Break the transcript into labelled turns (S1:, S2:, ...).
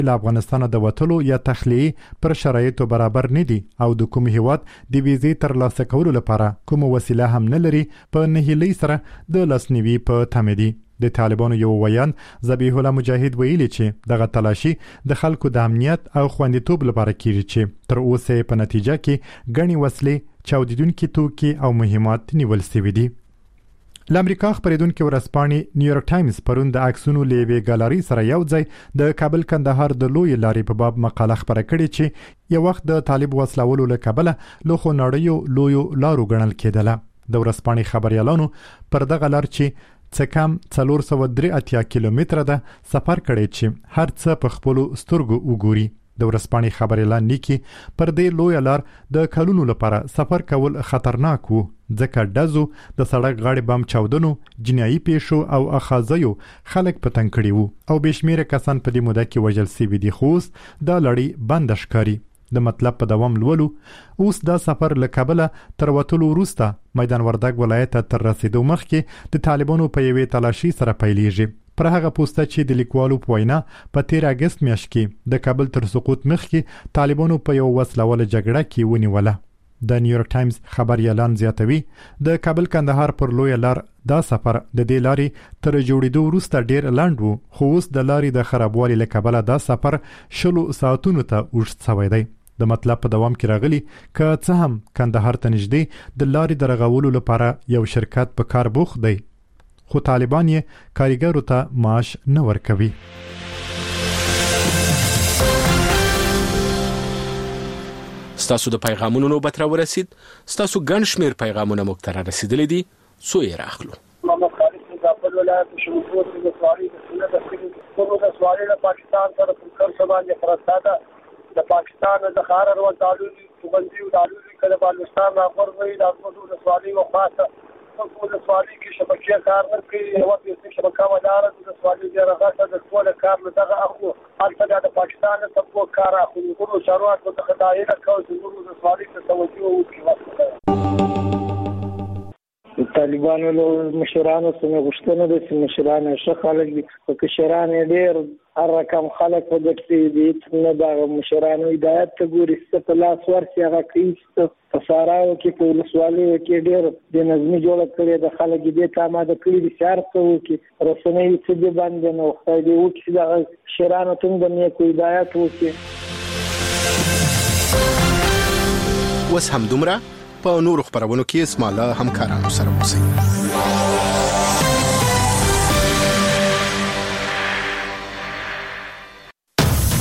S1: له افغانستان د وتلو یا تخلیه پر شرایطو برابر نه دي او د کوم هیواد د ویزې ترلاسه کولو لپاره کوم وسیله هم نه لري په نهیلۍ سره د لاسنیوي په تمه دي. د طالبانو یو ویان ذبیح الله مجاهد ویلي چې دغه تلاشي د خلکو د امنیت او خوندیتوب لپاره کیږي چې تر اوسه په نتیجه کې غني وسلې، چاودیدونکي توکي او مهمات نیول شوي دي. لامریکا خبرېدونکو ورځپاڼې نیویارک ټایمز پرون د عکسونو لیوي ګالري سره یو ځای د کابل کندهار د لوی لارې په باب مقاله خبره کړې چې یو وخت د طالب وسلولو له کبله لوخو نړیو لویو لارو ګڼل کېدله. د ورځپاڼې خبريالانو پر دغه لار چې څه کم 483 کیلومتره ده سفر کړی چې هر څه په خپل سترګو وګوري. د ورځپاڼې خبريالان لیکي پر دې لوی لار د کلونو لپاره سفر کول خطرناک وو ځکه ډزو د سړک غاړې بم چاودنو، جنایي پیښو او اخاذیو خلک په تنګ کړي وو او بشمیره کسان په دې موده کې وژل شوي دي. خو اوس دا لړۍ بند ښکاري. د مطلب په دوام لولو اوس دا سفر له کابل تر وتلو وروسته میدان وردګ ولایت تر رسیدو مخکې د طالبانو په یوې تلاشي سره پیلېږي. پر هغه پوسټ چې د لیکوالو په وینا په 13 اگست میاشت کې د کابل تر سقوط مخکې طالبانو په یو وسلواله جګړه کې ونیوله. د نیویارک ټایمز خبريالان زیاتوي د کابل کندهار پر لوی لار دا سفر د دې لارې تر جوړېدو وروسته ډیر لاند وو، خو اوس د لارې د خرابوالي له کبله دا سفر 20 ساعتونو ته اوږد شوی دی. د مطلب په دوام کې راغلي که څه هم کندهار ته نږدې د لارې د رغولو لپاره یو شرکت په کار بوخت دی، خو طالبان یې کارګرو ته معاش نه ورکوي.
S2: ستاسو د پیغامونو نوبت را ورسید. ستاسو ګڼ شمېر پیغامونه موږ ته را رسیدلي دي، څو یې راخلو.
S3: محمد خالد د کابل ولایت شمشور د سوالي د سنت د سوالي د پاکستان سره په کار باندې فرصاده د پاکستان د خارر او تعلقي توبندي او تعلقي کله بالستان راپور وی د موضوع د سوالي او خاصه د سوالي کې شبکې کار نه کوي او د شبکې مدار د سوالي د راغته د ټول کار له دغه اخو حتی د پاکستان ته په کار اخو نور شروعات د خدای له کوم د سوالي ته توجه وکړي. طالبانو له مشرانو سره غوښتنه ده چې مشرانو ښه خلک دي او کشرانو ډېر هر رقم خلک په دې دي نه دا مشرانو هدایت ته ګوري چې په لاس ورسي هغه کوي په ساراو کې په ولسوالۍ کې ډېر د نظمي جوړ کړي د خلک دې ته آماده کړي دي چې هر څه وکړي رسنۍ چې دې باندې نو خدای دې وکړي د مشرانو ته د نیکو هدایت وکړي.
S2: وس هم دومره په نورو خبرونو کې اسماعیل همکارانو سره اوسئ.